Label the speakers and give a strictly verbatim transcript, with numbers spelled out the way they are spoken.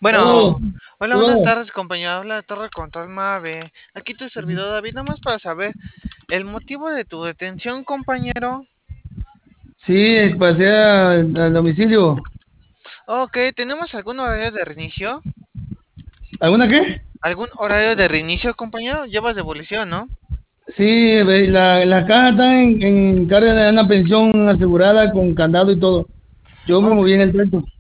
Speaker 1: Oh,
Speaker 2: Bueno, hola, buenas
Speaker 1: oh,
Speaker 2: tardes, compañero. Habla de Torre Control Mave. Aquí tu servidor David, nada más para saber el motivo de tu detención, compañero.
Speaker 1: sí, pasé al, al domicilio.
Speaker 2: Ok, ¿tenemos algún horario de reinicio?
Speaker 1: ¿Alguna qué?
Speaker 2: ¿Algún horario de reinicio, compañero? Llevas devolución, ¿no?
Speaker 1: Sí, ve, la, la caja está en, en carga de una pensión asegurada con candado y todo. Yo me
Speaker 2: Ok,
Speaker 1: moví en el trato.